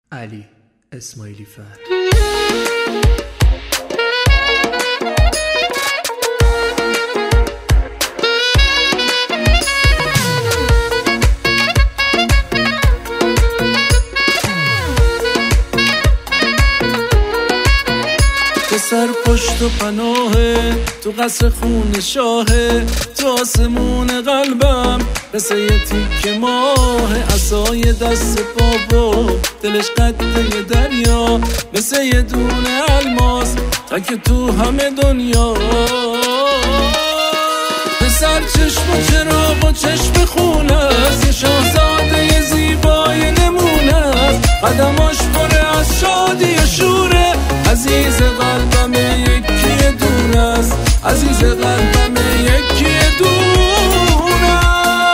علی اسماعیلی فر. سر پشت و پناهه تو قصر خون شاهه، تو آسمون قلبم مثل یه تیک ماه، عصای دست بابا دلش قطعه دریا، مثل یه دونه الماس تک تو همه دنیا. پسر چشم و چراغ و چشم خونه است، یه شاهزاده زیبای نمونه است، قدماش پره از شادی و شوره، عزیز قلبم یکی دونه است، عزیز قلبم یکی دونه است.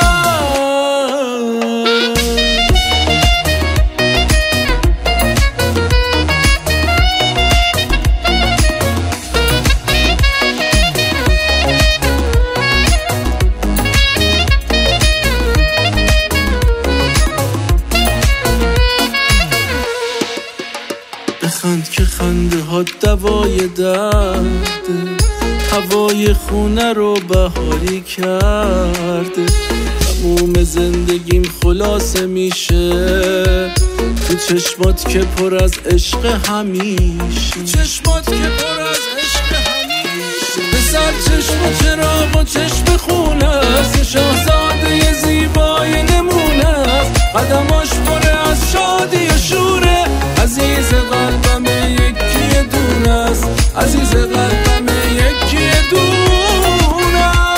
بخند که خنده ها دوای درده، هوای خونه رو بهاری کرده، تموم زندگیم خلاصه میشه تو چشمات که پر از عشق همیشه، چشمات که پر از عشق همیشه. پسر چشم و چراغ و چشم خونه است، شاهزاده زیبای نمونه است، قدماش پر از شادی و شوره، عزیز قلبم یکی دونه است، عزیز قلبم یکی دونه است.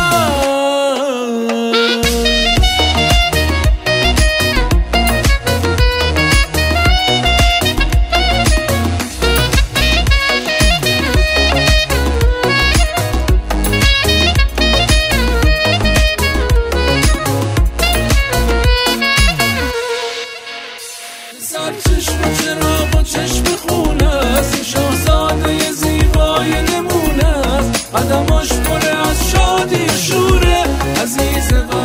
سر چشم و چراغ و چشم خونه است، شاهزاده زیبای نمونه است، قدماش پره از شادی و شوره، عزیز